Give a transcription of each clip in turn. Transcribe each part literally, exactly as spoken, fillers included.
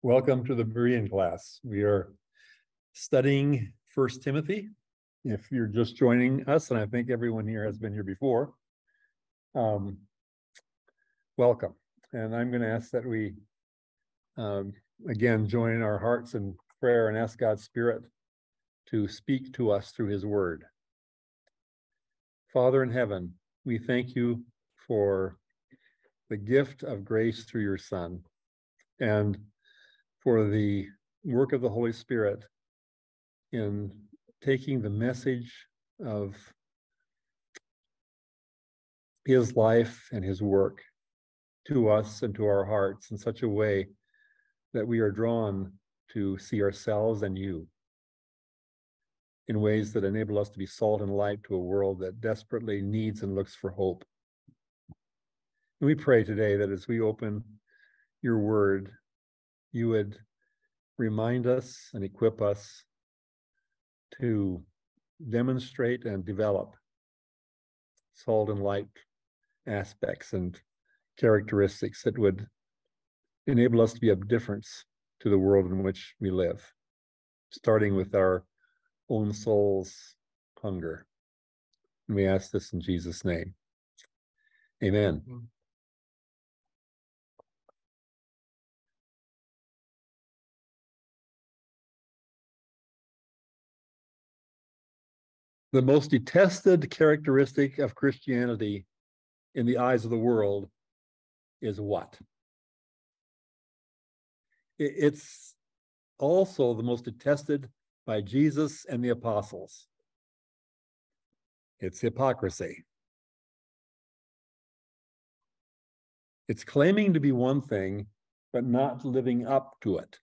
Welcome to the Berean class. We are studying First Timothy. If you're just joining us, and I think everyone here has been here before, um, welcome. And I'm going to ask that we, um, again, join our hearts in prayer and ask God's Spirit to speak to us through His Word. Father in heaven, we thank you for the gift of grace through your Son, and for the work of the Holy Spirit in taking the message of his life and his work to us and to our hearts in such a way that we are drawn to see ourselves and you in ways that enable us to be salt and light to a world that desperately needs and looks for hope. And we pray today that as we open your word, you would remind us and equip us to demonstrate and develop salt and light aspects and characteristics that would enable us to be of difference to the world in which we live, starting with our own soul's hunger. And we ask this in Jesus' name. Amen. Mm-hmm. The most detested characteristic of Christianity in the eyes of the world is what? It's also the most detested by Jesus and the apostles. It's hypocrisy. It's claiming to be one thing, but not living up to it.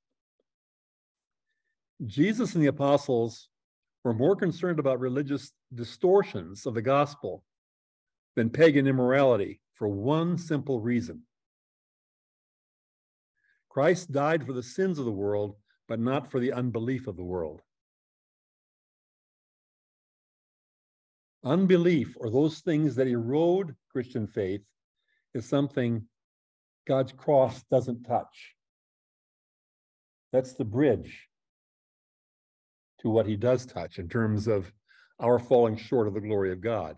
Jesus and the apostles were more concerned about religious distortions of the gospel than pagan immorality for one simple reason. Christ died for the sins of the world, but not for the unbelief of the world. Unbelief, or those things that erode Christian faith, is something God's cross doesn't touch. That's the bridge to what he does touch in terms of our falling short of the glory of God.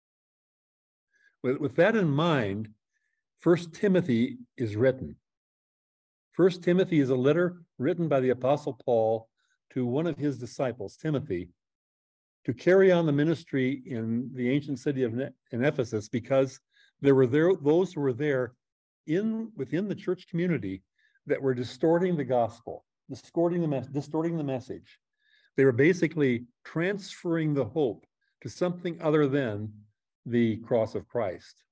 With, with that in mind, First Timothy is written. First Timothy is a letter written by the Apostle Paul to one of his disciples, Timothy, to carry on the ministry in the ancient city of in Ephesus, because there were there those who were there in within the church community that were distorting the gospel, distorting the mes- distorting the message. They were basically transferring the hope to something other than the cross of Christ.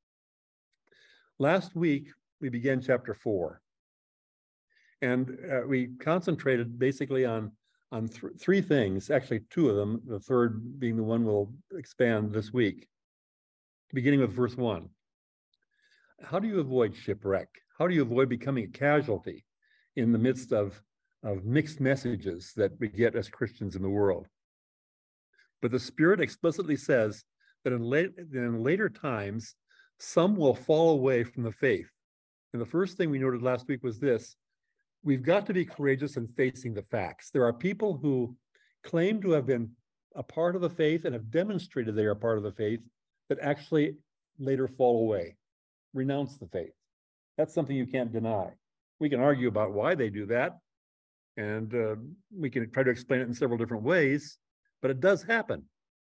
Last week, we began chapter four. And uh, we concentrated basically on, on th- three things, actually two of them, the third being the one we'll expand this week, beginning with verse one. How do you avoid shipwreck? How do you avoid becoming a casualty in the midst of of mixed messages that we get as Christians in the world? But the Spirit explicitly says that in, late, in later times, some will fall away from the faith. And the first thing we noted last week was this: we've got to be courageous in facing the facts. There are people who claim to have been a part of the faith and have demonstrated they are part of the faith that actually later fall away, renounce the faith. That's something you can't deny. We can argue about why they do that, and uh, we can try to explain it in several different ways, but it does happen.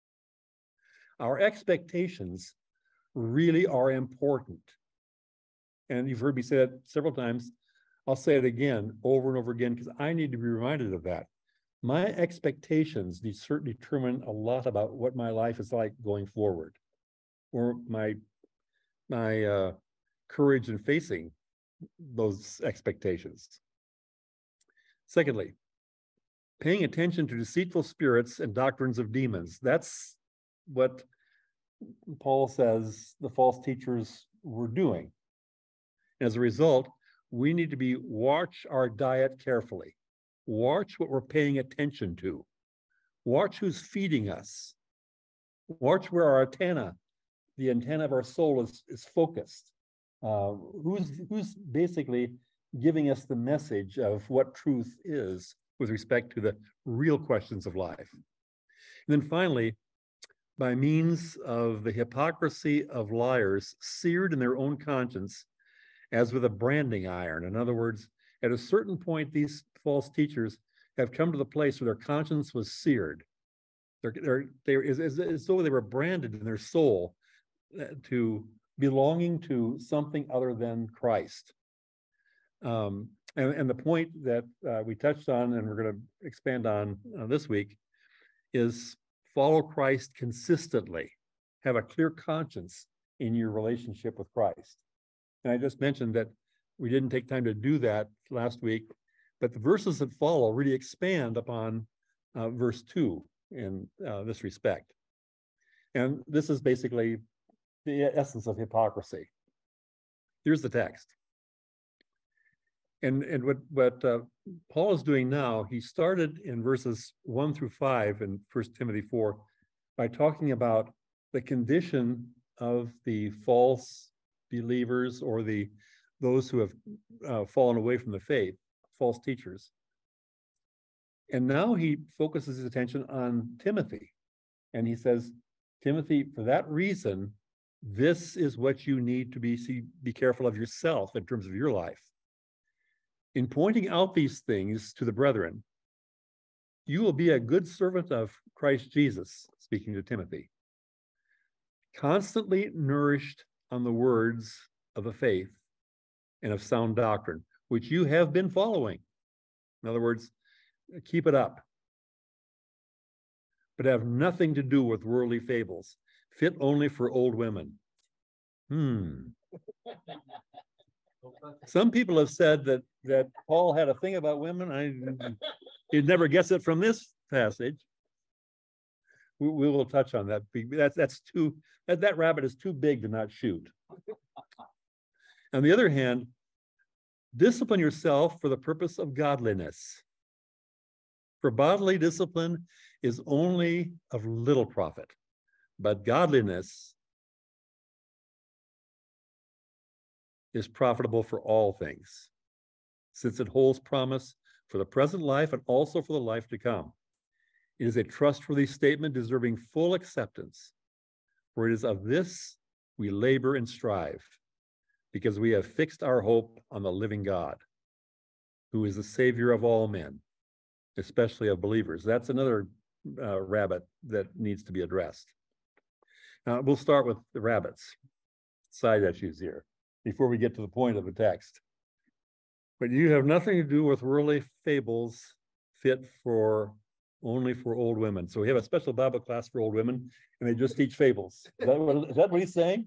Our expectations really are important. And you've heard me say that several times. I'll say it again, over and over again, because I need to be reminded of that. My expectations determine a lot about what my life is like going forward, or my, my uh, courage in facing those expectations. Secondly, paying attention to deceitful spirits and doctrines of demons. That's what Paul says the false teachers were doing. As a result, we need to be watch our diet carefully. Watch what we're paying attention to. Watch who's feeding us. Watch where our antenna, the antenna of our soul is, is focused. Uh, who's, who's basically giving us the message of what truth is with respect to the real questions of life. And then finally, by means of the hypocrisy of liars seared in their own conscience as with a branding iron. In other words, at a certain point, these false teachers have come to the place where their conscience was seared. They're, they're, they're as, as, as though they were branded in their soul to belonging to something other than Christ. Um, and, and the point that uh, we touched on and we're going to expand on uh, this week is follow Christ consistently. Have a clear conscience in your relationship with Christ. And I just mentioned that we didn't take time to do that last week, but the verses that follow really expand upon uh, verse two in uh, this respect. And this is basically the essence of hypocrisy. Here's the text. And, and what, what uh, Paul is doing now, he started in verses one through five in First Timothy four by talking about the condition of the false believers or the those who have uh, fallen away from the faith, false teachers. And now he focuses his attention on Timothy. And he says, Timothy, for that reason, this is what you need to be, see, be careful of yourself in terms of your life. In pointing out these things to the brethren, you will be a good servant of Christ Jesus, speaking to Timothy, constantly nourished on the words of the faith and of sound doctrine, which you have been following. In other words, keep it up, but have nothing to do with worldly fables, fit only for old women. Hmm. Some people have said that that Paul had a thing about women. I you'd never guess it from this passage. We, we will touch on that. That's that's too that, that rabbit is too big to not shoot. On the other hand, discipline yourself for the purpose of godliness. For bodily discipline is only of little profit, but godliness is profitable for all things, since it holds promise for the present life and also for the life to come. It is a trustworthy statement deserving full acceptance, for it is of this we labor and strive, because we have fixed our hope on the living God, who is the Savior of all men, especially of believers. That's another uh, rabbit that needs to be addressed. Now, we'll start with the rabbits, side issues here, before we get to the point of the text. But you have nothing to do with worldly fables fit for only for old women. So we have a special Bible class for old women, and they just teach fables. Is that what, is that what he's saying?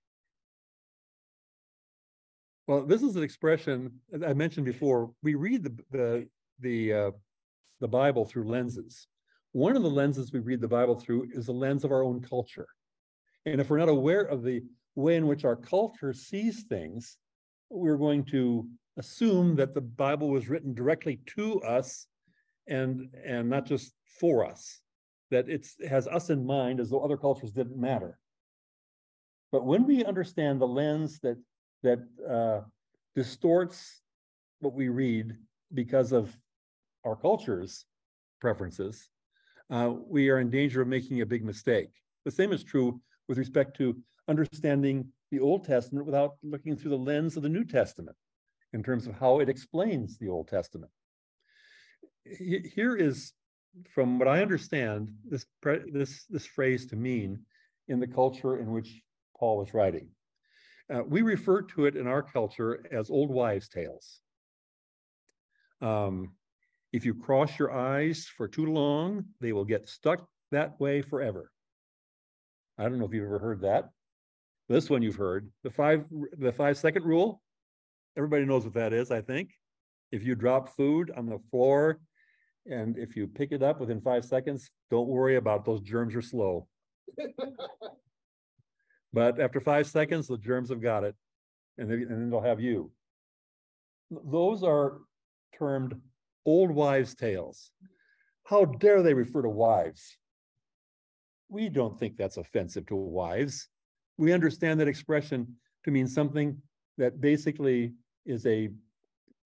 Well, this is an expression I mentioned before. We read the the the uh, the Bible through lenses. One of the lenses we read the Bible through is the lens of our own culture. And if we're not aware of the way in which our culture sees things, we're going to assume that the Bible was written directly to us and, and not just for us, that it's, it has us in mind as though other cultures didn't matter. But when we understand the lens that, that uh, distorts what we read because of our culture's preferences, uh, we are in danger of making a big mistake. The same is true with respect to understanding the Old Testament without looking through the lens of the New Testament in terms of how it explains the Old Testament. Here is, from what I understand, this, this, this phrase to mean in the culture in which Paul was writing. Uh, we refer to it in our culture as old wives' tales. Um, if you cross your eyes for too long, they will get stuck that way forever. I don't know if you've ever heard that. This one you've heard, the five, the five second rule. Everybody knows what that is, I think. If you drop food on the floor and if you pick it up within five seconds, don't worry about those germs are slow. But after five seconds, the germs have got it, and, they, and then they'll have you. Those are termed old wives' tales. How dare they refer to wives? We don't think that's offensive to wives. We understand that expression to mean something that basically is a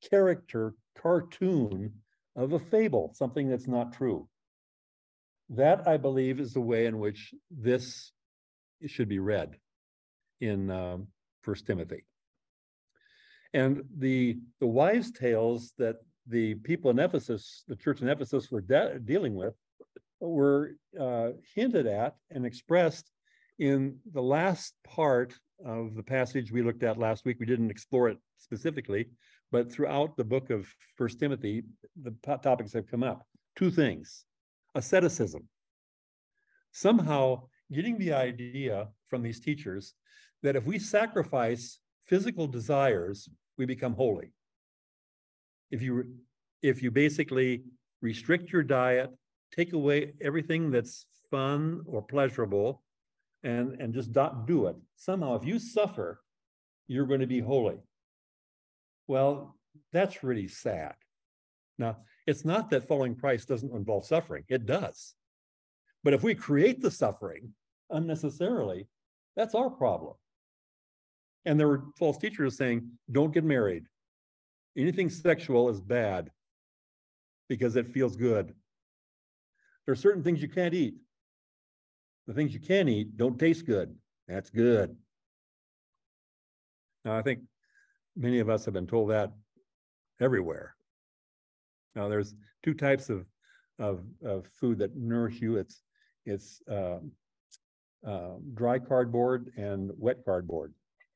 character cartoon of a fable, something that's not true. That, I believe, is the way in which this should be read in um, First Timothy. And the, the wives' tales that the people in Ephesus, the church in Ephesus, were de- dealing with, were uh, hinted at and expressed in the last part of the passage we looked at last week. We didn't explore it specifically, but throughout the book of First Timothy, the topics have come up. Two things: asceticism. Somehow getting the idea from these teachers that if we sacrifice physical desires, we become holy. If you, if you basically restrict your diet, take away everything that's fun or pleasurable, and, and just not do it, somehow if you suffer, you're going to be holy. Well, that's really sad. Now, it's not that following Christ doesn't involve suffering. It does. But if we create the suffering unnecessarily, that's our problem. And there were false teachers saying, don't get married. Anything sexual is bad because it feels good. There are certain things you can't eat. The things you can eat don't taste good. That's good. Now, I think many of us have been told that everywhere. Now, there's two types of, of, of food that nourish you. It's, it's uh, uh, dry cardboard and wet cardboard.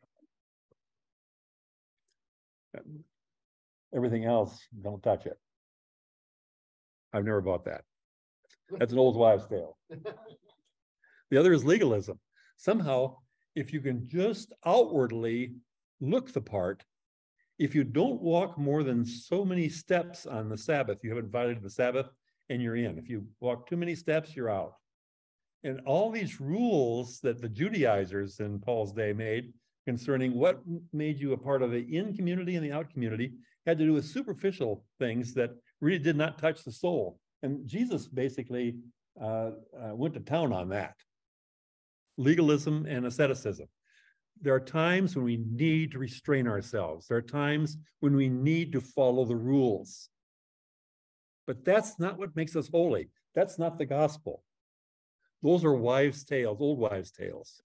Everything else, don't touch it. I've never bought that. That's an old wives' tale. The other is legalism. Somehow, if you can just outwardly look the part, if you don't walk more than so many steps on the Sabbath, you haven't violated the Sabbath, and you're in. If you walk too many steps, you're out. And all these rules that the Judaizers in Paul's day made concerning what made you a part of the in community and the out community had to do with superficial things that really did not touch the soul. And Jesus basically uh, uh, went to town on that. Legalism and asceticism. There are times when we need to restrain ourselves. There are times when we need to follow the rules. But that's not what makes us holy. That's not the gospel. Those are wives' tales, old wives' tales.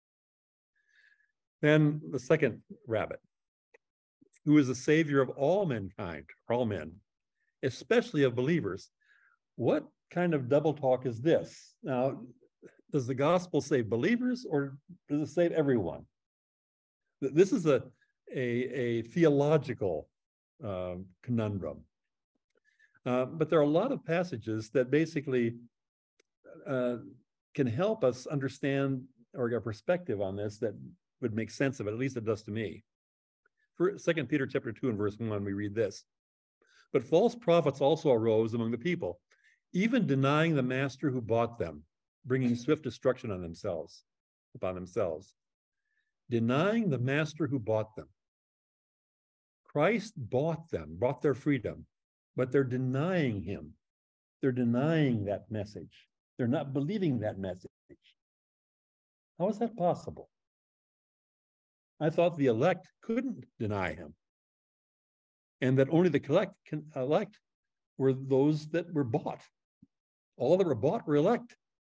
Then the second rabbit, who is the savior of all mankind, all men, especially of believers. What kind of double talk is this? Now, does the gospel save believers or does it save everyone? This is a, a, a theological uh, conundrum. Uh, but there are a lot of passages that basically uh, can help us understand or get a perspective on this that would make sense of it. At least it does to me. For Second Peter chapter two and verse one, we read this. But false prophets also arose among the people, even denying the master who bought them, bringing swift destruction on themselves, upon themselves. Denying the master who bought them. Christ bought them, bought their freedom, but they're denying him. They're denying that message. They're not believing that message. How is that possible? I thought the elect couldn't deny him, and that only the elect, can, elect were those that were bought. All that were bought were elect.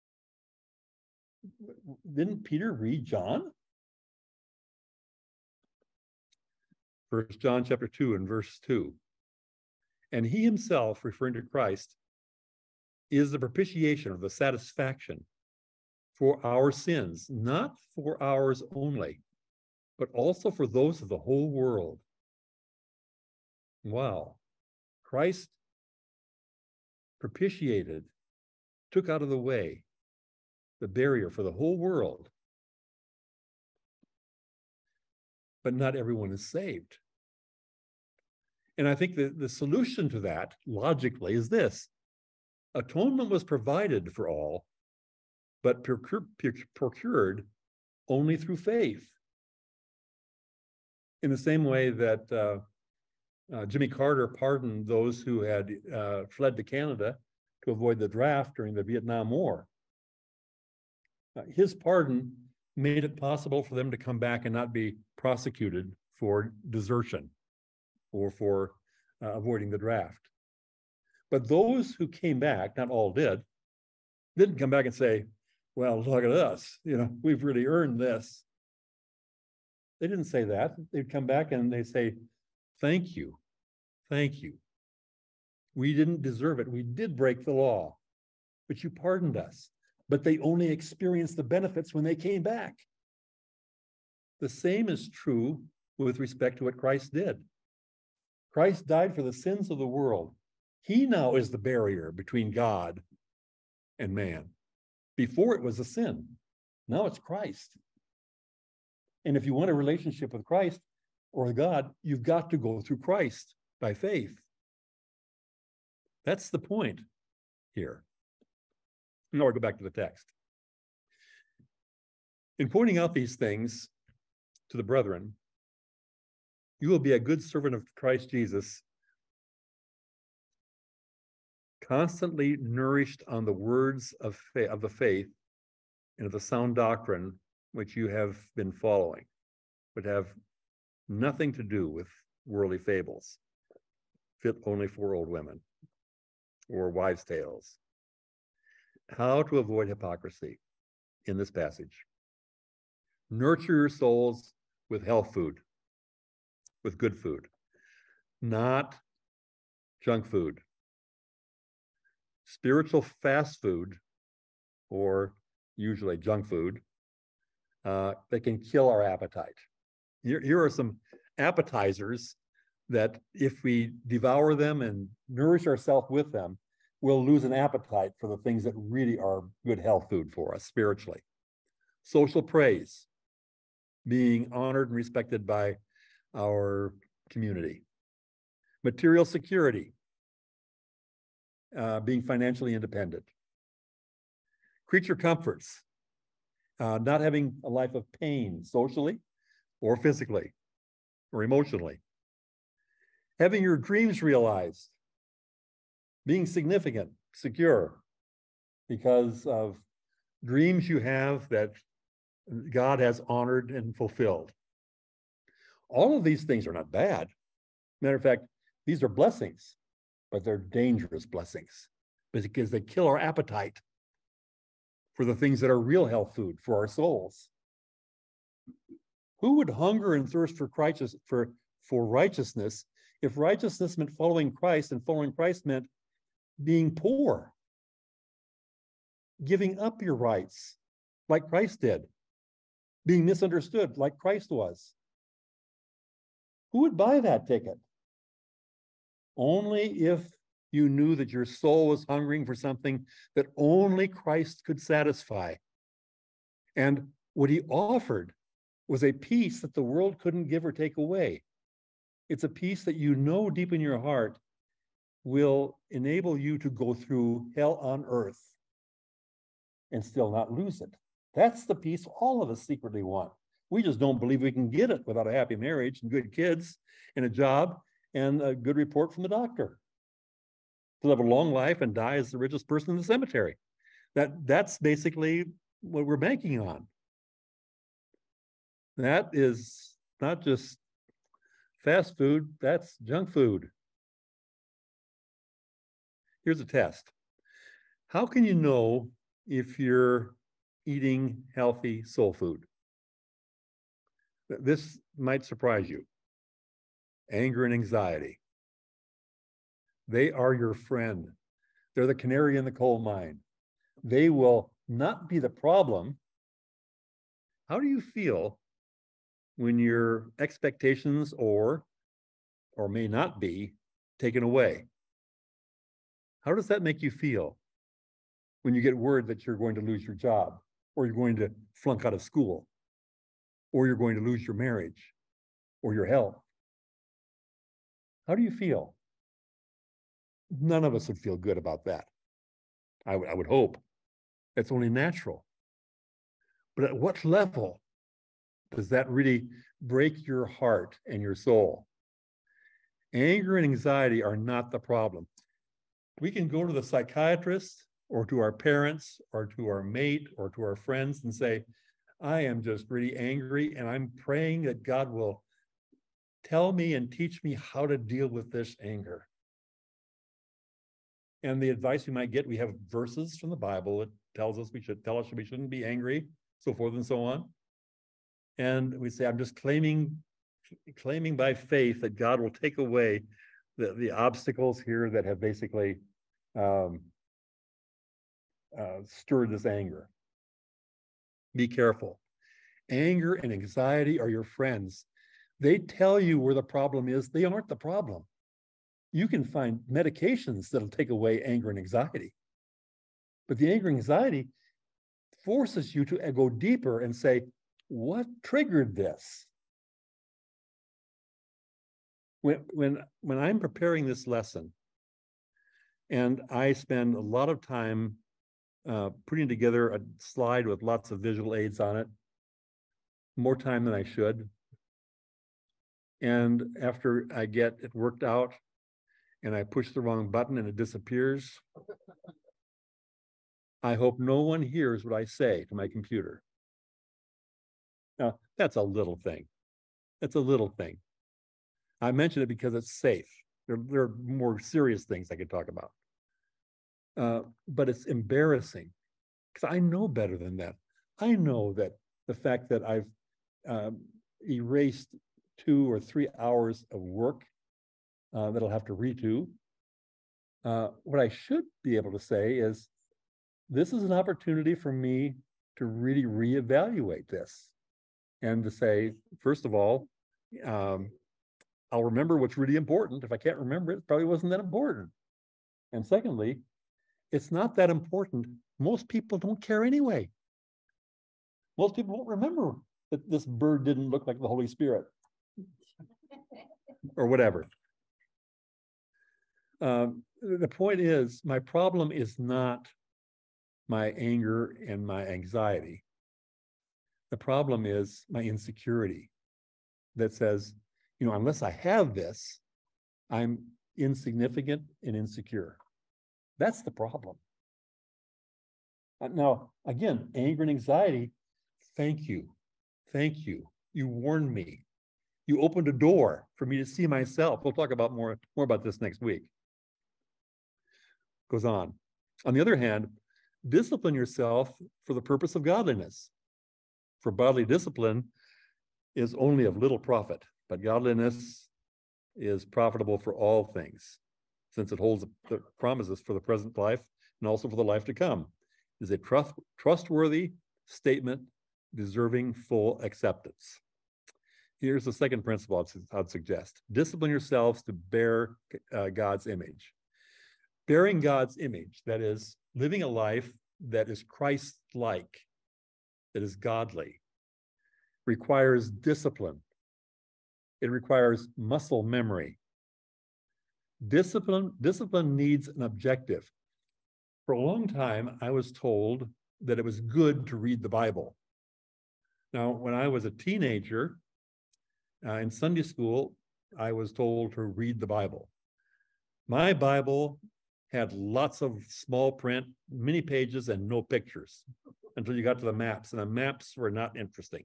Didn't Peter read John? First John chapter two and verse two. And he himself, referring to Christ, is the propitiation or the satisfaction for our sins, not for ours only, but also for those of the whole world. Wow. Christ propitiated, took out of the way the barrier for the whole world. But not everyone is saved. And I think that the solution to that, logically, is this. Atonement was provided for all, but procure, procured only through faith. In the same way that uh, uh, Jimmy Carter pardoned those who had uh, fled to Canada to avoid the draft during the Vietnam War. Uh, his pardon made it possible for them to come back and not be prosecuted for desertion. or for uh, avoiding the draft. But those who came back, not all did, didn't come back and say, well, look at us, you know, we've really earned this. They didn't say that. They'd come back and they say, thank you, thank you. We didn't deserve it. We did break the law, but you pardoned us. But they only experienced the benefits when they came back. The same is true with respect to what Christ did. Christ died for the sins of the world. He now is the barrier between God and man. Before it was a sin. Now it's Christ. And if you want a relationship with Christ or God, you've got to go through Christ by faith. That's the point here. Now I go back to the text. In pointing out these things to the brethren, you will be a good servant of Christ Jesus, constantly nourished on the words of, faith, of the faith and of the sound doctrine which you have been following, but have nothing to do with worldly fables, fit only for old women or wives' tales. How to avoid hypocrisy in this passage. Nurture your souls with health food, with good food, not junk food. Spiritual fast food, or usually junk food, uh, that can kill our appetite. Here, here are some appetizers that if we devour them and nourish ourselves with them, we'll lose an appetite for the things that really are good health food for us spiritually. Social praise, being honored and respected by our community. Material security, uh, being financially independent. Creature comforts, uh, not having a life of pain socially or physically or emotionally. Having your dreams realized, being significant, secure, because of dreams you have that God has honored and fulfilled. All of these things are not bad. Matter of fact, these are blessings, but they're dangerous blessings because they kill our appetite for the things that are real health food for our souls. Who would hunger and thirst for righteousness, for, for righteousness if righteousness meant following Christ and following Christ meant being poor, giving up your rights like Christ did, being misunderstood like Christ was? Who would buy that ticket? Only if you knew that your soul was hungering for something that only Christ could satisfy. And what he offered was a peace that the world couldn't give or take away. It's a peace that you know deep in your heart will enable you to go through hell on earth and still not lose it. That's the peace all of us secretly want. We just don't believe we can get it without a happy marriage and good kids and a job and a good report from the doctor. To live a long life and die as the richest person in the cemetery. That, that's basically what we're banking on. That is not just fast food, that's junk food. Here's a test. How can you know if you're eating healthy soul food? This might surprise you. Anger and anxiety. They are your friend. They're the canary in the coal mine. They will not be the problem. How do you feel when your expectations or, or may not be taken away? How does that make you feel when you get word that you're going to lose your job, or you're going to flunk out of school, or you're going to lose your marriage, or your health? How do you feel? None of us would feel good about that. I, w- I would hope. That's only natural. But at what level does that really break your heart and your soul? Anger and anxiety are not the problem. We can go to the psychiatrist or to our parents or to our mate or to our friends and say, I am just really angry and I'm praying that God will tell me and teach me how to deal with this anger. And the advice we might get, we have verses from the Bible that tells us we should tell us we shouldn't be angry, so forth and so on. And we say, I'm just claiming, claiming by faith that God will take away the, the obstacles here that have basically um, uh, stirred this anger. Be careful. Anger and anxiety are your friends. They tell you where the problem is. They aren't the problem. You can find medications that'll take away anger and anxiety. But the anger and anxiety forces you to go deeper and say, what triggered this? When, when, when I'm preparing this lesson, and I spend a lot of time uh, putting together a slide with lots of visual aids on it, more time than I should. And after I get it worked out and I push the wrong button and it disappears, I hope no one hears what I say to my computer. Now, that's a little thing. That's a little thing. I mention it because it's safe. There, there are more serious things I could talk about. Uh, but it's embarrassing because I know better than that. I know that the fact that I've um, erased two or three hours of work uh, that I'll have to redo. Uh, what I should be able to say is, this is an opportunity for me to really reevaluate this and to say, first of all, um, I'll remember what's really important. If I can't remember it, it probably wasn't that important. And secondly, it's not that important. Most people don't care anyway. Most people won't remember that this bird didn't look like the Holy Spirit or whatever. Um, the point is, my problem is not my anger and my anxiety. The problem is my insecurity that says, you know, unless I have this, I'm insignificant and insecure. That's the problem. Now, again, anger and anxiety, thank you. Thank you. You warned me. You opened a door for me to see myself. We'll talk about more, more about this next week. Goes on. On the other hand, discipline yourself for the purpose of godliness. For bodily discipline is only of little profit, but godliness is profitable for all things, since it holds the promises for the present life and also for the life to come. It is a trust, trustworthy statement deserving full acceptance. Here's the second principle I'd, I'd suggest. Discipline yourselves to bear uh, God's image. Bearing God's image, that is, living a life that is Christ-like, that is godly, requires discipline. It requires muscle memory. Discipline, discipline needs an objective. For a long time, I was told that it was good to read the Bible. Now, when I was a teenager, uh, in Sunday school, I was told to read the Bible. My Bible had lots of small print, many pages, and no pictures until you got to the maps, and the maps were not interesting.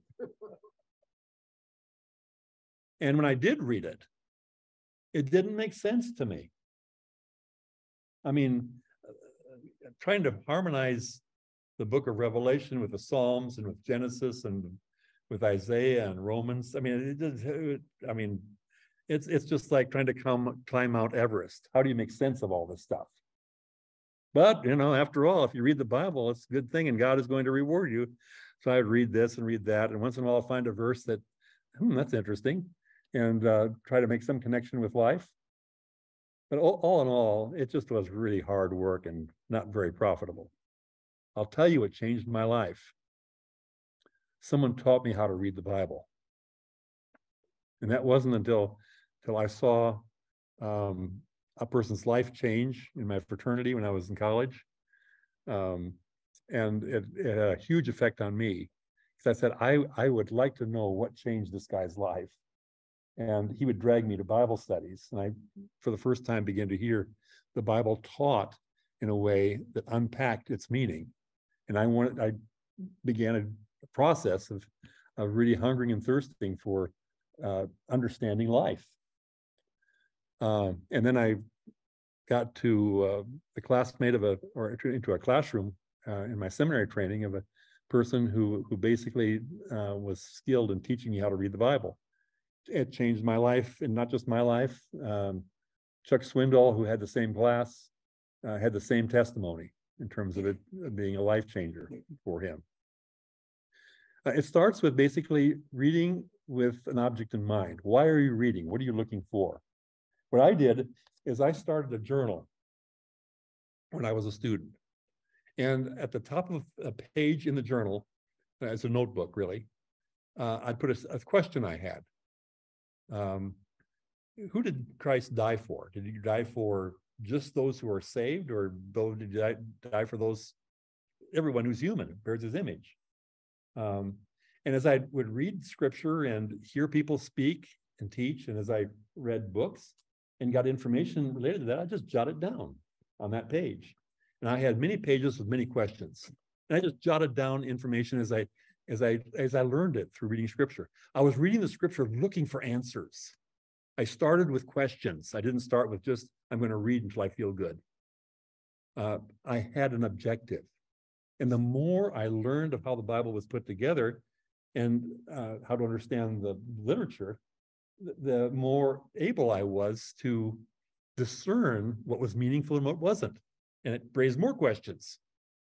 And when I did read it, it didn't make sense to me. I mean, uh, trying to harmonize the book of Revelation with the Psalms and with Genesis and with Isaiah and Romans. I mean, it, it, I mean, it's it's just like trying to come climb Mount Everest. How do you make sense of all this stuff? But, you know, after all, if you read the Bible, it's a good thing and God is going to reward you. So I would read this and read that. And once in a while, I'll find a verse that, hmm, that's interesting, and uh, try to make some connection with life. But all, all in all, it just was really hard work and not very profitable. I'll tell you what changed my life. Someone taught me how to read the Bible. And that wasn't until, until I saw um, a person's life change in my fraternity when I was in college. Um, and it, it had a huge effect on me. Because I said, I, I would like to know what changed this guy's life. And he would drag me to Bible studies. And I, for the first time, began to hear the Bible taught in a way that unpacked its meaning. And I wanted, I began a process of, of really hungering and thirsting for uh, understanding life. Uh, and then I got to uh, the classmate of a, or into a classroom uh, in my seminary training of a person who, who basically uh, was skilled in teaching me how to read the Bible. It changed my life, and not just my life. Um, Chuck Swindoll, who had the same class, uh, had the same testimony in terms of it being a life changer for him. Uh, it starts with basically reading with an object in mind. Why are you reading? What are you looking for? What I did is I started a journal when I was a student. And at the top of a page in the journal, as a notebook really, uh, I'd put a, a question I had. Um, who did Christ die for? Did he die for just those who are saved, or did he die, die for those, everyone who's human, bears his image? Um, and as I would read scripture and hear people speak and teach, and as I read books and got information related to that, I just jotted down on that page. And I had many pages with many questions. And I just jotted down information as I as I as I learned it through reading scripture. I was reading the scripture looking for answers. I started with questions. I didn't start with just, I'm going to read until I feel good. Uh, I had an objective. And the more I learned of how the Bible was put together and uh, how to understand the literature, the more able I was to discern what was meaningful and what wasn't. And it raised more questions.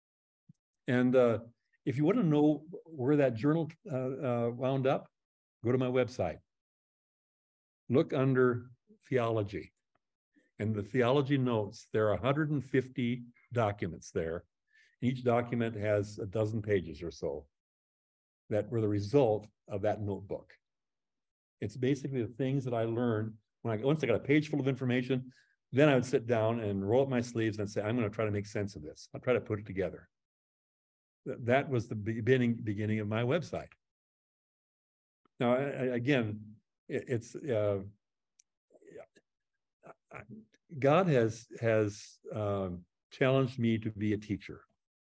And uh, if you want to know where that journal uh, uh, wound up, go to my website. Look under theology. And the theology notes, there are one hundred fifty documents there. Each document has a dozen pages or so that were the result of that notebook. It's basically the things that I learned when I, once I got a page full of information, then I would sit down and roll up my sleeves and say, I'm going to try to make sense of this. I'll try to put it together. That was the beginning, beginning of my website. Now, I, again, it, it's, uh, God has, has um, challenged me to be a teacher.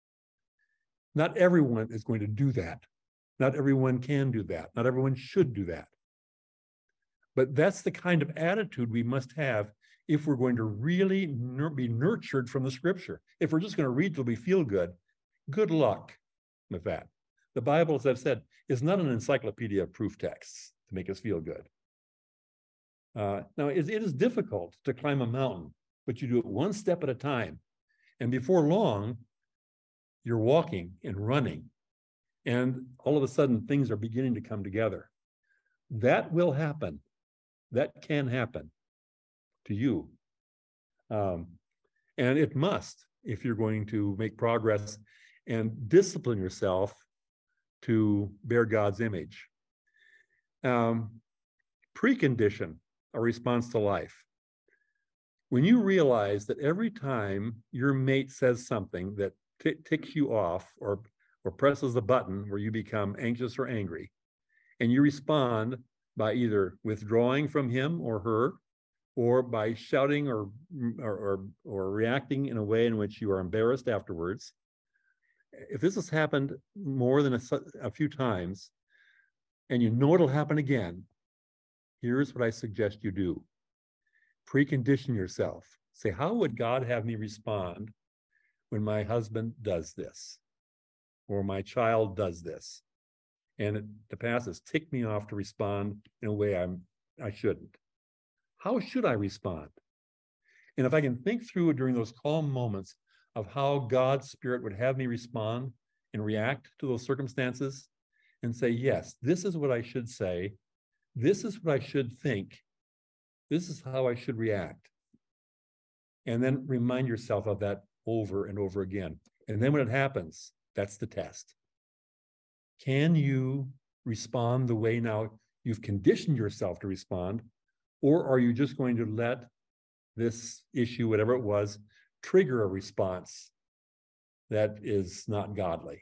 Not everyone is going to do that. Not everyone can do that. Not everyone should do that. But that's the kind of attitude we must have if we're going to really nur- be nurtured from the scripture. If we're just going to read till we feel good, good luck with that. The Bible, as I've said, is not an encyclopedia of proof texts to make us feel good. Uh, now, it, it is difficult to climb a mountain, but you do it one step at a time. And before long, you're walking and running. And all of a sudden, things are beginning to come together. That will happen. That can happen to you. Um, and it must, if you're going to make progress and discipline yourself to bear God's image. Um, precondition a response to life. When you realize that every time your mate says something that t- ticks you off or, or presses the button where you become anxious or angry, and you respond by either withdrawing from him or her, or by shouting or, or, or, or reacting in a way in which you are embarrassed afterwards, if this has happened more than a, a few times, and you know it'll happen again, here's what I suggest you do. Precondition yourself. Say, how would God have me respond when my husband does this? Or my child does this? And it, the past has ticked me off to respond in a way I'm, I shouldn't. How should I respond? And if I can think through during those calm moments of how God's Spirit would have me respond and react to those circumstances and say, yes, this is what I should say. This is what I should think. This is how I should react. And then remind yourself of that over and over again. And then when it happens, that's the test. Can you respond the way now you've conditioned yourself to respond? Or are you just going to let this issue, whatever it was, trigger a response that is not godly?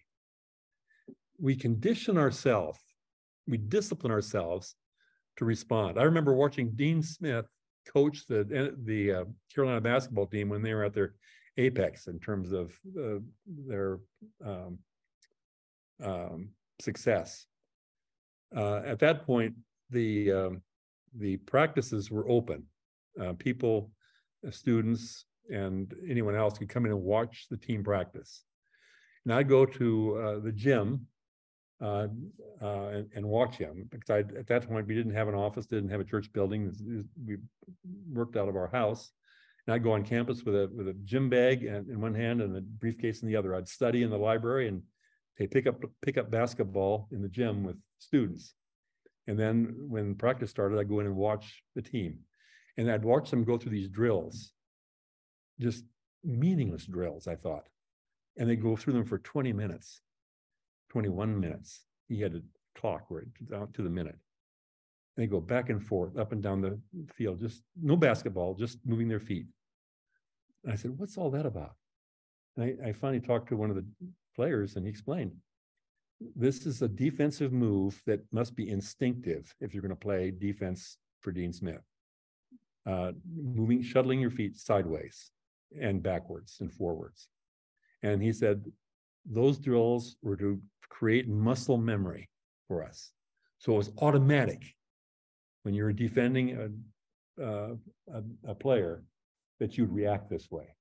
We condition ourselves, we discipline ourselves to respond. I remember watching Dean Smith coach the, the uh, Carolina basketball team when they were at their apex in terms of uh, their um, um, success. Uh, at that point, the um, the practices were open. Uh, people, uh, students, and anyone else could come in and watch the team practice. And I'd go to uh, the gym uh, uh, and, and watch him, because I, at that point we didn't have an office, didn't have a church building. We worked out of our house. And I'd go on campus with a with a gym bag in one hand and a briefcase in the other. I'd study in the library and hey, pick up pick up basketball in the gym with students. And then when practice started, I'd go in and watch the team. And I'd watch them go through these drills, just meaningless drills, I thought. And they'd go through them for twenty minutes, twenty-one minutes. He had a clock where it down to the minute. And they go back and forth, up and down the field, just no basketball, just moving their feet. And I said, what's all that about? And I, I finally talked to one of the players, and he explained, this is a defensive move that must be instinctive if you're going to play defense for Dean Smith. Uh, moving, shuttling your feet sideways and backwards and forwards. And he said, those drills were to create muscle memory for us. So it was automatic when you're defending a, uh, a, a player that you'd react this way.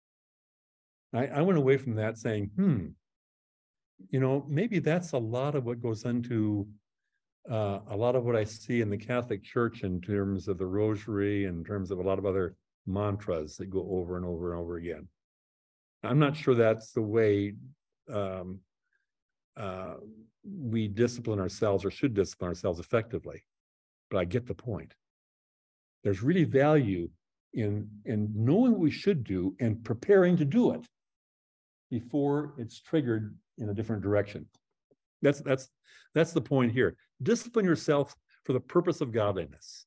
I, I went away from that saying, hmm, you know, maybe that's a lot of what goes into uh, a lot of what I see in the Catholic Church in terms of the rosary, in terms of a lot of other mantras that go over and over and over again. I'm not sure that's the way um, uh, we discipline ourselves or should discipline ourselves effectively, but I get the point. There's really value in, in knowing what we should do and preparing to do it before it's triggered in a different direction. That's, that's, that's the point here. Discipline yourself for the purpose of godliness.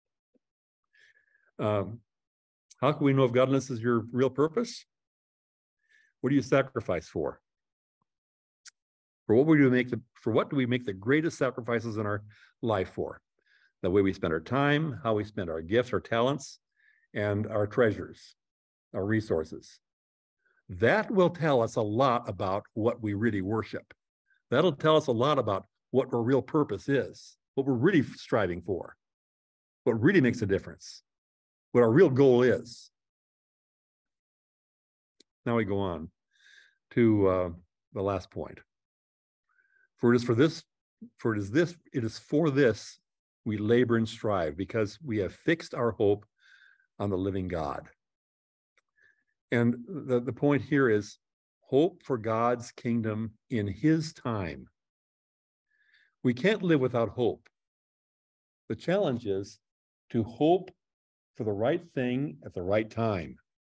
Um, how can we know if godliness is your real purpose? What do you sacrifice for? For what, we do make the, for what do we make the greatest sacrifices in our life for? The way we spend our time, how we spend our gifts, our talents, and our treasures, our resources. That will tell us a lot about what we really worship. That'll tell us a lot about what our real purpose is, what we're really striving for, what really makes a difference, what our real goal is. Now we go on to uh, the last point. For it is for this, for it is this, it is for this we labor and strive, because we have fixed our hope on the living God. And the, the point here is hope for God's kingdom in his time. We can't live without hope. The challenge is to hope for the right thing at the right time.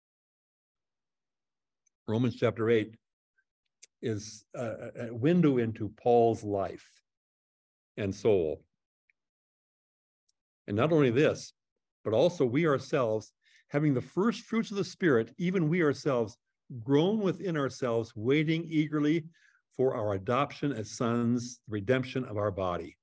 Romans chapter eight is a, a window into Paul's life and soul. And not only this, but also we ourselves, having the first fruits of the Spirit, even we ourselves, grown within ourselves, waiting eagerly for our adoption as sons, the redemption of our body.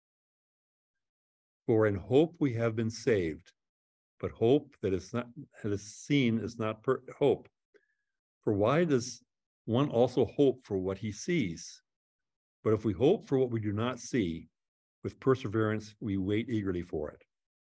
For in hope we have been saved, but hope that is not that is seen is not per hope. For why does one also hope for what he sees? But if we hope for what we do not see, with perseverance we wait eagerly for it.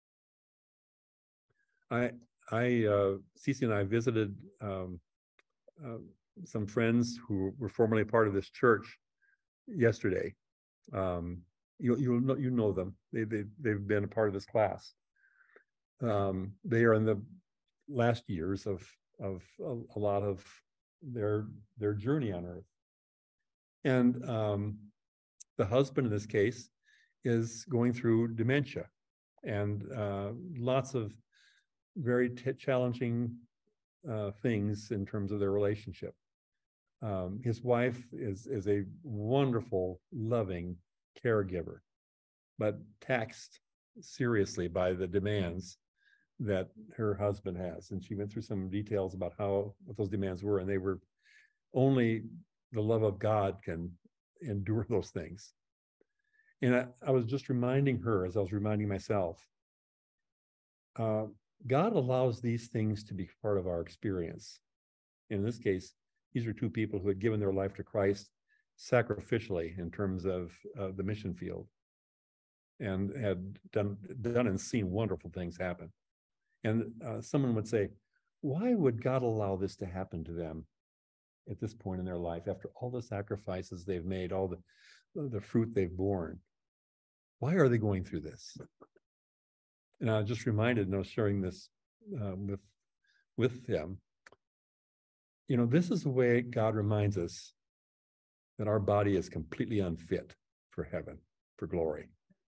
I, I, uh, Cece and I visited um, uh, some friends who were formerly part of this church yesterday. Um, you, you know, you know them. They, they, they've been a part of this class. Um, they are in the last years of, of a, a lot of their, their journey on earth. And um, the husband in this case is going through dementia and uh, lots of very t challenging uh, things in terms of their relationship. Um, his wife is, is a wonderful, loving caregiver, but taxed seriously by the demands that her husband has. And she went through some details about how, what those demands were, and they were only the love of God can endure those things. And I, I was just reminding her, as I was reminding myself, uh, God allows these things to be part of our experience. In this case, these are two people who had given their life to Christ sacrificially in terms of uh, the mission field. and had done, done and seen wonderful things happen. And uh, someone would say, why would God allow this to happen to them at this point in their life, after all the sacrifices they've made, all the, the fruit they've borne? Why are they going through this? And I was just reminded, and I was sharing this uh, with, with them, you know, this is the way God reminds us that our body is completely unfit for heaven, for glory.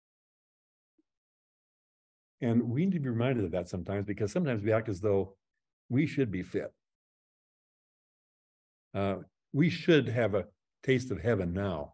And we need to be reminded of that sometimes, because sometimes we act as though we should be fit. Uh, we should have a taste of heaven now.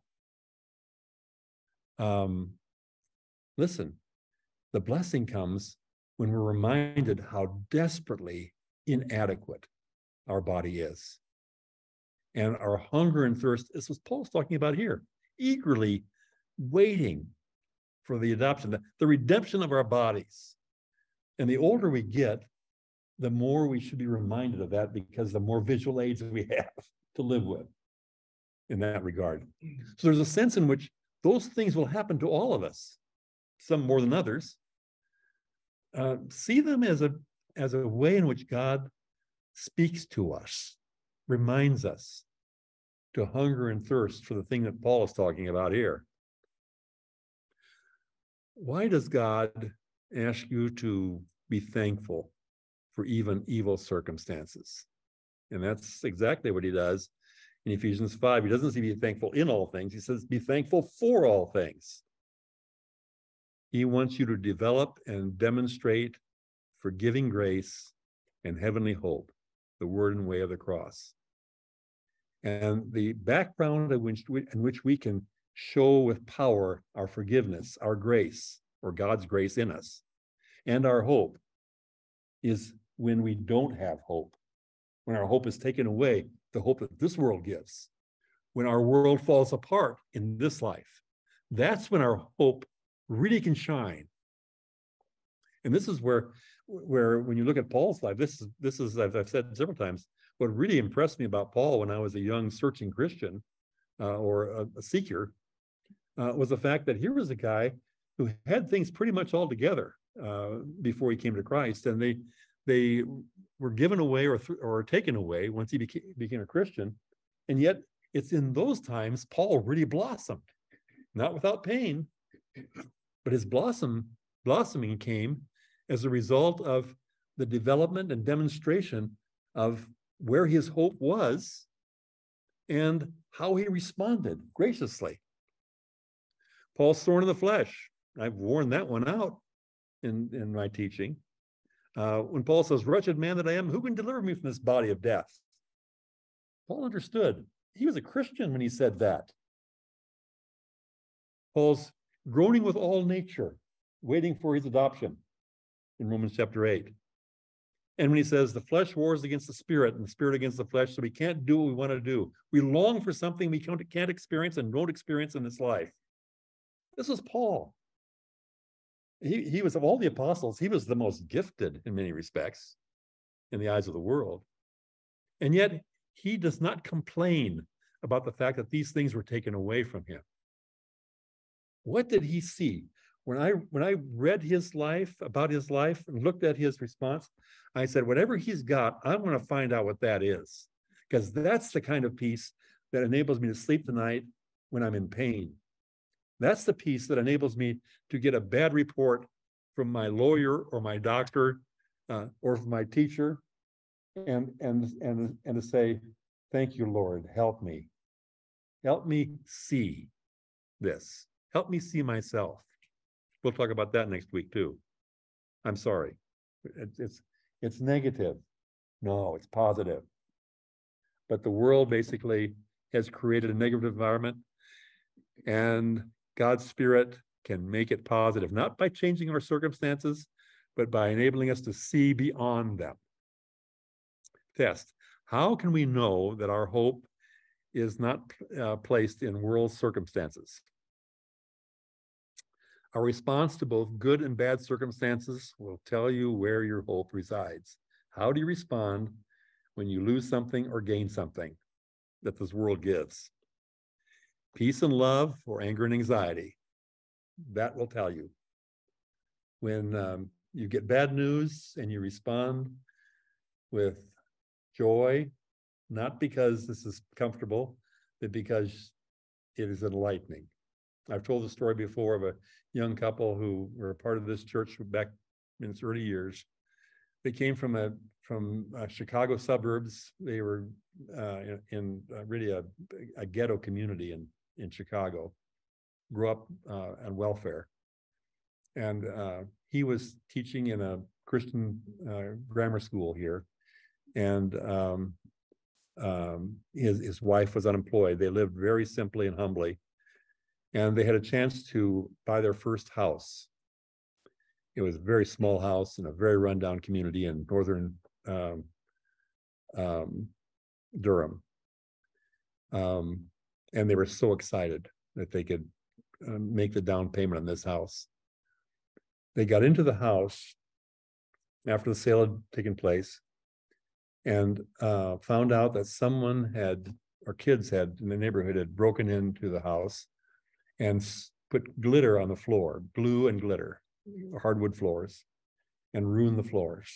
Um, listen, the blessing comes when we're reminded how desperately inadequate our body is. And our hunger and thirst, this is Paul's talking about here, eagerly waiting for the adoption, the, the redemption of our bodies. And the older we get, the more we should be reminded of that, because the more visual aids we have to live with in that regard. So there's a sense in which those things will happen to all of us, some more than others. Uh, see them as a, as a way in which God speaks to us, reminds us to hunger and thirst for the thing that Paul is talking about here. Why does God ask you to be thankful for even evil circumstances? And that's exactly what he does in Ephesians five. He doesn't say be thankful in all things. He says be thankful for all things. He wants you to develop and demonstrate forgiving grace and heavenly hope, the word and way of the cross. And the background in which we, in which we can show with power our forgiveness, our grace, or God's grace in us, and our hope, is when we don't have hope, when our hope is taken away, the hope that this world gives, when our world falls apart in this life. That's when our hope really can shine. And this is where, where when you look at Paul's life, this is, this is, as I've said several times, what really impressed me about Paul when I was a young searching Christian uh, or a, a seeker uh, was the fact that here was a guy who had things pretty much all together uh, before he came to Christ, and they they were given away or th- or taken away once he became, became a Christian. And yet it's in those times Paul really blossomed, not without pain, but his blossom blossoming came as a result of the development and demonstration of where his hope was and how he responded graciously. Paul's thorn in the flesh. I've worn that one out in, in my teaching. Uh, when Paul says, wretched man that I am, who can deliver me from this body of death? Paul understood. He was a Christian when he said that. Paul's groaning with all nature, waiting for his adoption in Romans chapter eight. And when he says the flesh wars against the spirit and the spirit against the flesh, so we can't do what we want to do. We long for something we can't, can't experience and don't experience in this life. This is Paul. He, he was, of all the apostles, he was the most gifted in many respects in the eyes of the world. And yet he does not complain about the fact that these things were taken away from him. What did he see? When I, when I read his life, about his life, and looked at his response, I said, whatever he's got, I want to find out what that is. Because that's the kind of peace that enables me to sleep tonight when I'm in pain. That's the peace that enables me to get a bad report from my lawyer or my doctor uh, or from my teacher and, and, and, and to say, thank you, Lord, help me. Help me see this. Help me see myself. We'll talk about that next week too. I'm sorry. It's, it's, it's negative. No, it's positive. But the world basically has created a negative environment, and God's Spirit can make it positive, not by changing our circumstances, but by enabling us to see beyond them. Test. How can we know that our hope is not uh, placed in world circumstances? Our response to both good and bad circumstances will tell you where your hope resides. How do you respond when you lose something or gain something that this world gives? Peace and love or anger and anxiety? That will tell you. When um, you get bad news and you respond with joy, not because this is comfortable, but because it is enlightening. I've told the story before of a young couple who were a part of this church back in its early years. They came from a from uh, Chicago suburbs. They were uh, in, in uh, really a, a ghetto community in, in Chicago, grew up uh, on welfare. And uh, he was teaching in a Christian uh, grammar school here. And um, um, his, his wife was unemployed. They lived very simply and humbly. And they had a chance to buy their first house. It was a very small house in a very rundown community in northern um, um, Durham. Um, and they were so excited that they could uh, make the down payment on this house. They got into the house after the sale had taken place and uh, found out that someone had, or kids had in the neighborhood had broken into the house and put glitter on the floor, glue and glitter, hardwood floors, and ruined the floors.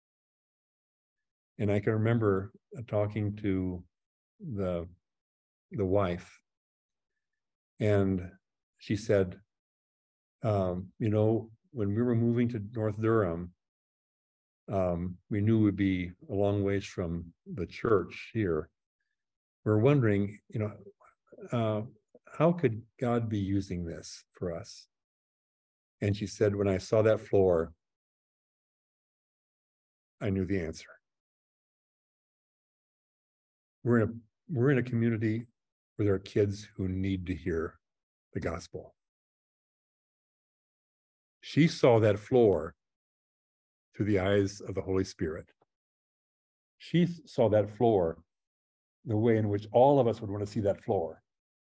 And I can remember talking to the, the wife, and she said, um, you know, when we were moving to North Durham, um, we knew we'd be a long ways from the church here. We're wondering, you know, uh, how could God be using this for us? And she said, when I saw that floor, I knew the answer. We're in a, we're in a community where there are kids who need to hear the gospel. She saw that floor through the eyes of the Holy Spirit. She saw that floor the way in which all of us would want to see that floor.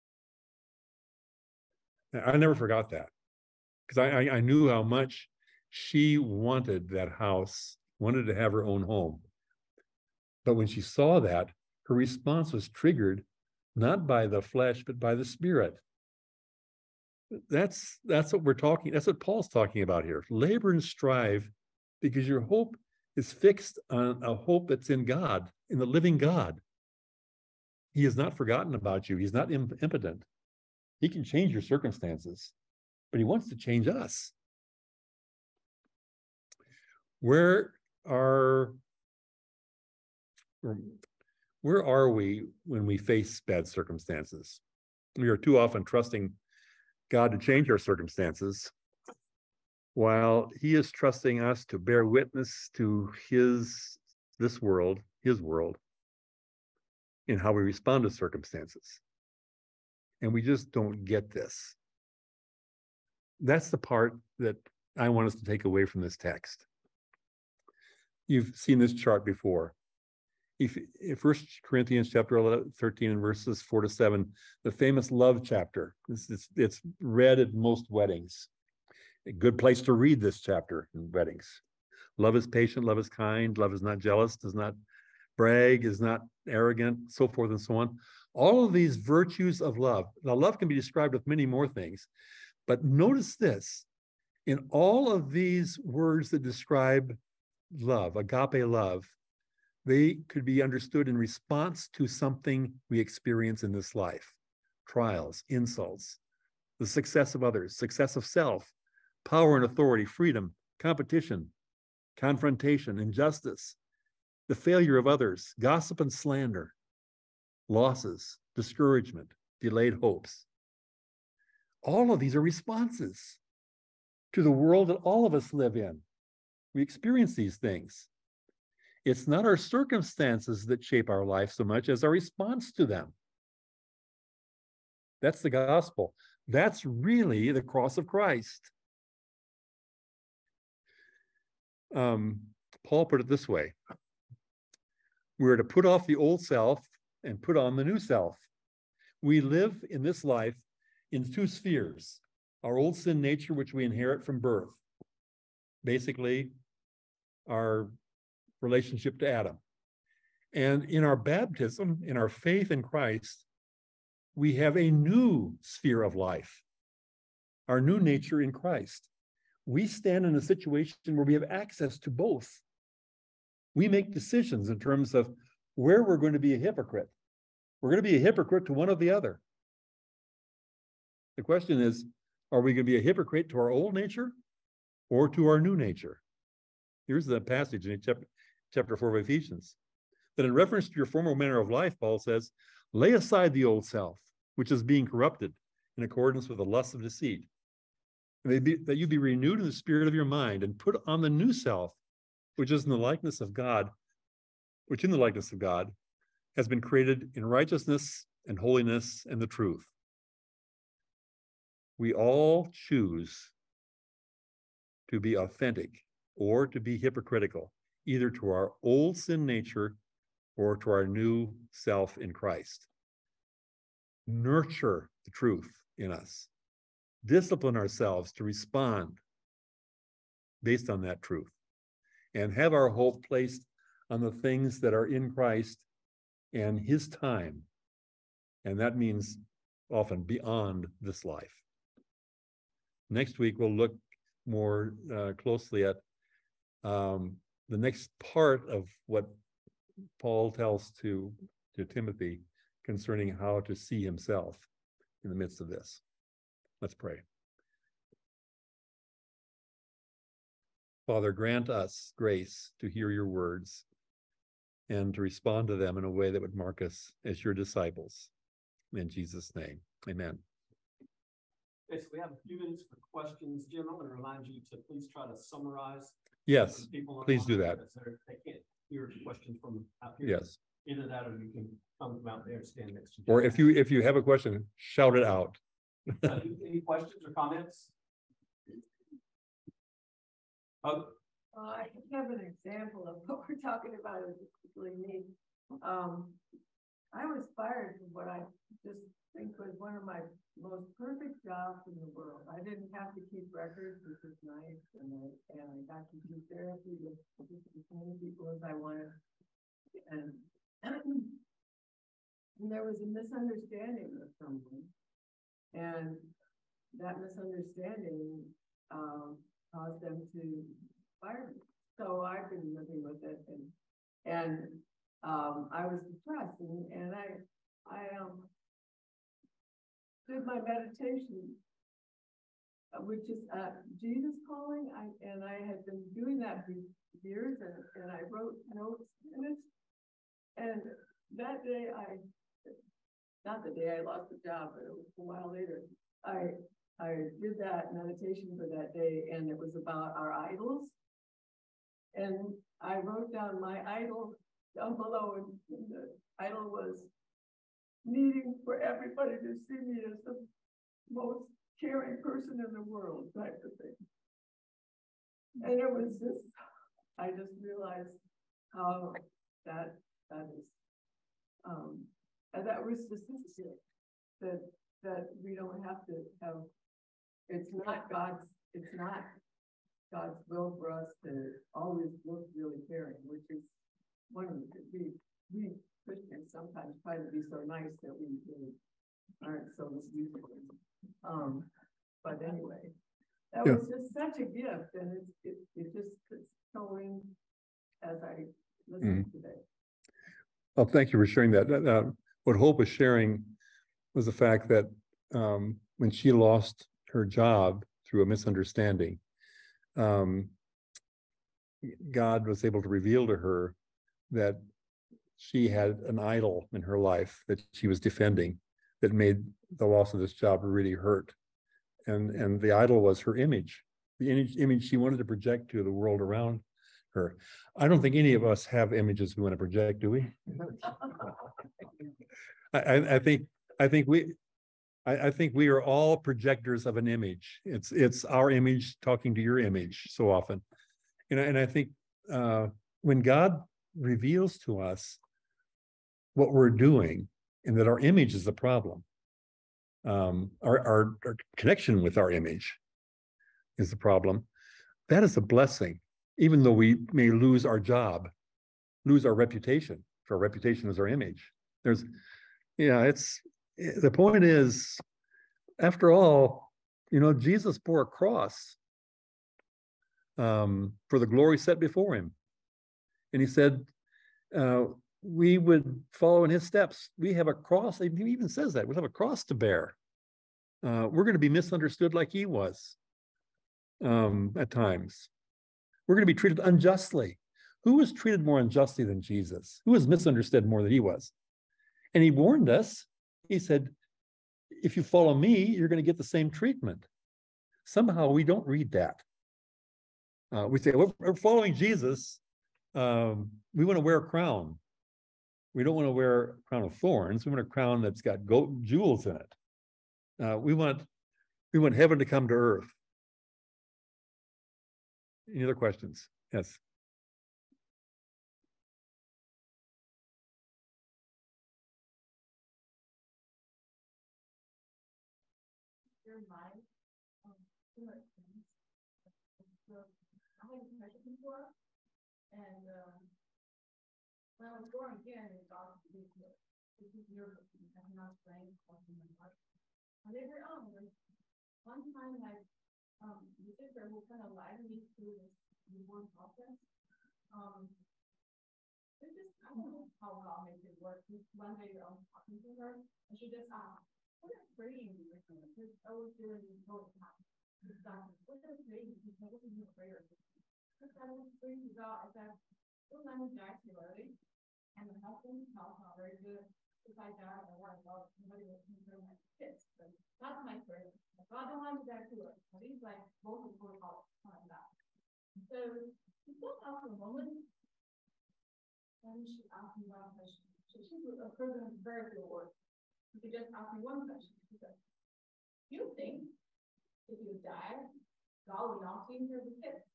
I never forgot that, because I, I, I knew how much she wanted that house, wanted to have her own home. But when she saw that, her response was triggered not by the flesh, but by the Spirit. That's, that's what we're talking, that's what Paul's talking about here. Labor and strive because your hope is fixed on a hope that's in God, in the living God. He has not forgotten about you. He's not impotent. He can change your circumstances, but he wants to change us. Where are, where are we when we face bad circumstances? We are too often trusting God to change our circumstances, while he is trusting us to bear witness to his, this world, his world, in how we respond to circumstances. And we just don't get this. That's the part that I want us to take away from this text. You've seen this chart before. If, if First Corinthians chapter eleven, thirteen and verses four to seven, the famous love chapter. It's, it's, it's read at most weddings. A good place to read this chapter in weddings. Love is patient, love is kind, love is not jealous, does not brag, is not arrogant, so forth and so on. All of these virtues of love. Now, love can be described with many more things, but notice this. In all of these words that describe love, agape love, they could be understood in response to something we experience in this life. Trials, insults, the success of others, success of self, power and authority, freedom, competition, confrontation, injustice, the failure of others, gossip and slander, losses, discouragement, delayed hopes. All of these are responses to the world that all of us live in. We experience these things. It's not our circumstances that shape our life so much as our response to them. That's the gospel. That's really the cross of Christ. Um, Paul put it this way. We're to put off the old self and put on the new self. We live in this life in two spheres. Our old sin nature, which we inherit from birth. Basically, our relationship to Adam. And in our baptism, in our faith in Christ, we have a new sphere of life. our new nature in Christ. We stand in a situation where we have access to both. We make decisions in terms of where we're going to be a hypocrite. We're going to be a hypocrite to one or the other. The question is, are we going to be a hypocrite to our old nature or to our new nature? Here's the passage in chapter, chapter four of Ephesians. That in reference to your former manner of life, Paul says, lay aside the old self, which is being corrupted in accordance with the lust of deceit. And be, that you be renewed in the spirit of your mind and put on the new self, which is in the likeness of God, which in the likeness of God has been created in righteousness and holiness and the truth. We all choose to be authentic or to be hypocritical, either to our old sin nature or to our new self in Christ. Nurture the truth in us. Discipline ourselves to respond based on that truth, and have our hope placed on the things that are in Christ and his time. And that means often beyond this life. Next week, we'll look more uh, closely at um, the next part of what Paul tells to, to Timothy concerning how to see himself in the midst of this. Let's pray. Father, grant us grace to hear your words and to respond to them in a way that would mark us as your disciples. In Jesus' name, amen. Okay, so we have a few minutes for questions. Jim, I'm going to remind you to please try to summarize. Yes, please do that. They can't hear questions from out here. Yes. Either that or you can come out there and stand next to you. Or if you if you have a question, shout it out. uh, any questions or comments? Oh. Uh, I have an example of what we're talking about, particularly me. Um, I was fired from what I just think was one of my most perfect jobs in the world. I didn't have to keep records, which was nice, and I, and I got to do therapy with as many people as I wanted. And, and there was a misunderstanding with someone, and that misunderstanding um, caused them to fire me. So I've been living with it, and and um, I was depressed, and, and I I um did my meditation, which is uh, Jesus calling. I and I had been doing that for years, and, and I wrote notes in it. And that day, I not the day I lost the job, but it was a while later. I I did that meditation for that day, and it was about our idols. And I wrote down my idol down below, and, and the idol was needing for everybody to see me as the most caring person in the world, type of thing. And it was just, I just realized how that that is, um, and that was just that that we don't have to have. It's not God's. It's not God's will for us to always look really caring, which is one of the we we Christians sometimes try to be so nice that we really aren't so useful. Um, but anyway, that yeah. was just such a gift, and it's it it just it's showing as I listen mm. today. Well, thank you for sharing that. Uh, what Hope was sharing was the fact that um, when she lost her job through a misunderstanding, um, God was able to reveal to her that she had an idol in her life that she was defending that made the loss of this job really hurt. And, and the idol was her image, the image, image she wanted to project to the world around her. I don't think any of us have images we want to project, do we? I, I think I think we I, I think we are all projectors of an image. It's it's our image talking to your image so often. And, and I think uh, when God reveals to us what we're doing and that our image is the problem, um, our, our, our connection with our image is the problem, that is a blessing. Even though we may lose our job, lose our reputation, for our reputation is our image. There's, yeah, it's, the point is, after all, You know, Jesus bore a cross um, for the glory set before him. And he said, uh, we would follow in his steps. We have a cross. He even says that we have a cross to bear. Uh, we're going to be misunderstood like he was um, at times. We're going to be treated unjustly. Who was treated more unjustly than Jesus? Who was misunderstood more than he was? And he warned us. He said, if you follow me, you're going to get the same treatment. Somehow we don't read that. Uh, we say, well, we're following Jesus. Um, we want to wear a crown. We don't want to wear a crown of thorns. We want a crown that's got gold jewels in it. Uh, we want we want heaven to come to earth. Any other questions? Yes. Your mind, um, similar things. So I had a question before, and um, when I was born again, it got to be clear. This is your I cannot explain in my heart. And later on, like, one time, like, um, the sister who kind of lied me through this newborn process. Um, it just I don't know how God makes it work. One day I was talking to her, and she just asked, "What is praying?" Because I was doing this whole time. What is praying? Because what is your prayer? Because I was praying to God. I said, "Don't let me die too early." And the husband health not very good. If I die, I want to go. Somebody will concern my kids. So that's my prayer. God don't want me to die too early. But he's like both of them are on that. So she thought after a moment, and she asked me one question. So she's a person who's very good work. She just asked me one question. She said, "You think if you die, God will not take care of the kids?"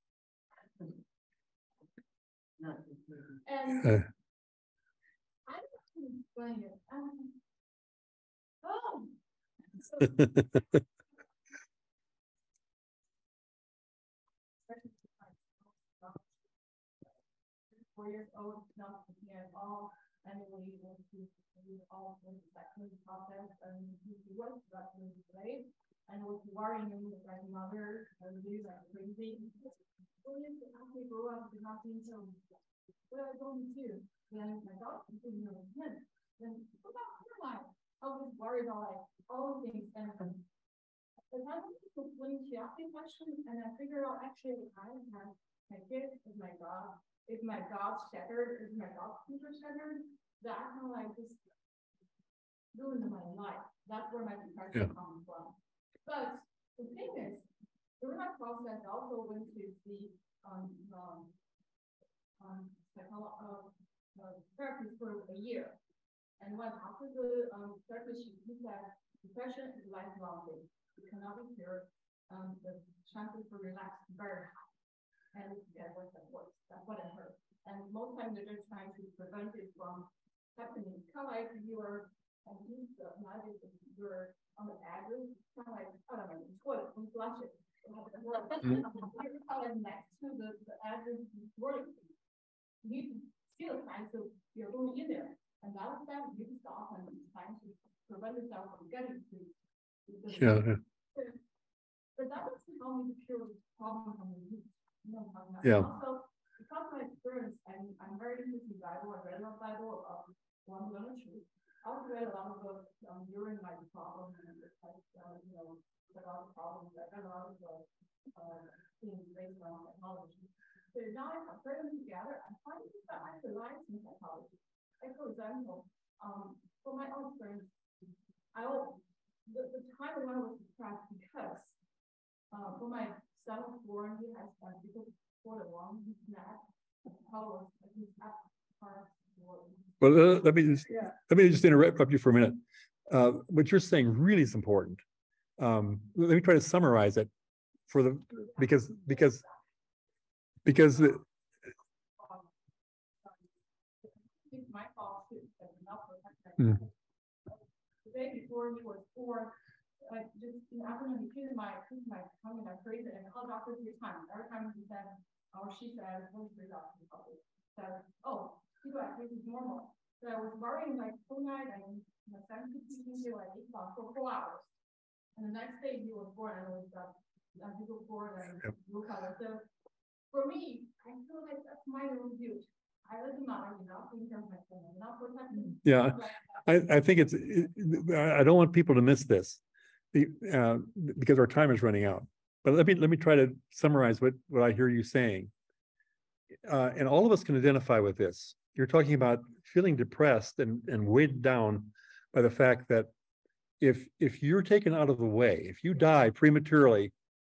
And Uh, I don't know how to explain it. Um, oh, so, four years old, not looking at all, and we went to do all the second process, and he was actually delayed, and was worrying me with my mother, and we like crazy. Well, yes, after I grew up, did not think so. What I was going to do, then my daughter didn't know him. Then what about her life? I was worried about like all things, and the time when she asked me questions, and I figured out actually I have my kids is my God. If my God's shepherd, is my God's future shepherd, that kind of like just ruined my life. That's where my depression yeah. comes from. But the thing is, during my process, I also went to see um um um psycholo- uh, uh, therapist for a year. And when after the um therapist, she said depression is a lifelong thing. It cannot be cured. Um, the chances for relapse very high. And yeah, what that works. That's what I heard. And most times they're just trying to prevent it from happening. It's kind of like you're and use the magic if you're on the address, kind of like I don't know, toilet, you flush it. You're kind of next to the, the address working. You feel time so you're going in there. And that's time you stop and trying to prevent yourself from getting to the yeah. But that doesn't help me to cure the problem from the root. You know, yeah. Also, because of my experience, I'm, I'm very interested in Bible. I read a lot of Bible, um, one learn truth. I also read a lot of books um, during my problem and like, uh, you know, a lot of problems. I read a lot of uh, things based on technology. So now I compare them together, I'm finding that I rely on psychology. Like, for example, um, for my own experience, I the, the time when I was depressed because uh, for my son was born, he has uh, because for the long neck, how was his part. Well, uh, let me just yeah. let me just interrupt you for a minute. Uh, what you're saying really is important. Um, let me try to summarize it for the because because because the, it's my fault too. Mm. The day before he was born, like just in the afternoon, he treated my treated my tummy like crazy, and all doctors three times. Every time he said, or she said, "What is your doctor?" Said, "Oh, you got this is normal." So I was worrying like whole night, and my son could see me like eight o'clock for four hours. And the next day he was born, and it was that, that he was born and Yep. blue color. So for me, I feel like that's my own view. I let him out, you know, in terms of my family, not protecting. Yeah, I, I think it's, it- I I don't want people to miss this. The, uh, because our time is running out. But let me, let me try to summarize what, what I hear you saying. Uh, and all of us can identify with this. You're talking about feeling depressed and, and weighed down by the fact that if, if you're taken out of the way, if you die prematurely,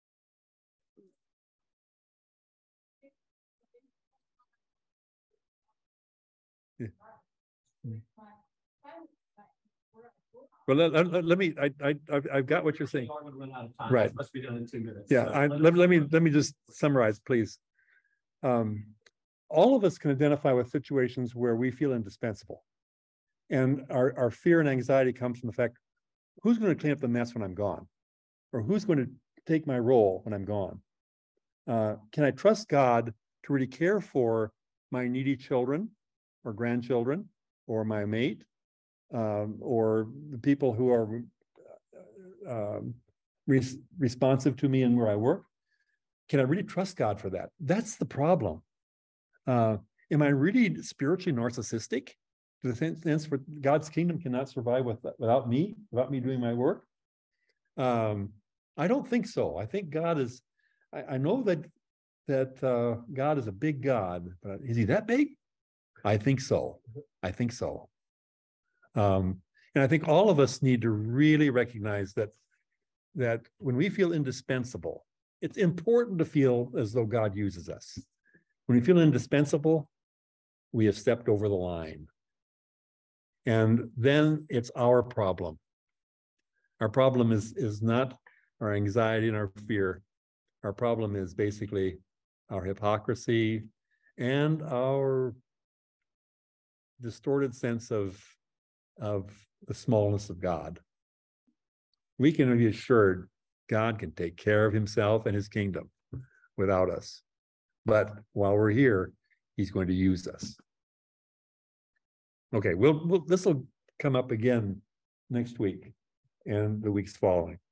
well, let, let, let me, I, I, I've, I've got what you're saying. We are gonna run out of time. Right. It's supposed to be done in two minutes. Yeah, So I, let, let me, let me just summarize, please. Um, all of us can identify with situations where we feel indispensable. And our, our fear and anxiety comes from the fact, who's going to clean up the mess when I'm gone? Or who's going to take my role when I'm gone? Uh, can I trust God to really care for my needy children or grandchildren or my mate um, or the people who are um, res responsive to me and where I work? Can I really trust God for that? That's the problem. Uh, am I really spiritually narcissistic? To the sense where God's kingdom cannot survive with, without me, without me doing my work? Um, I don't think so. I think God is, I, I know that that uh, God is a big God, but is he that big? I think so. I think so. Um, and I think all of us need to really recognize that that when we feel indispensable, it's important to feel as though God uses us. When we feel indispensable, we have stepped over the line. And then it's our problem. Our problem is, is not our anxiety and our fear. Our problem is basically our hypocrisy and our distorted sense of, of the smallness of God. We can be assured God can take care of himself and his kingdom without us. But while we're here, he's going to use us. Okay, we'll, we'll this will come up again next week and the weeks following.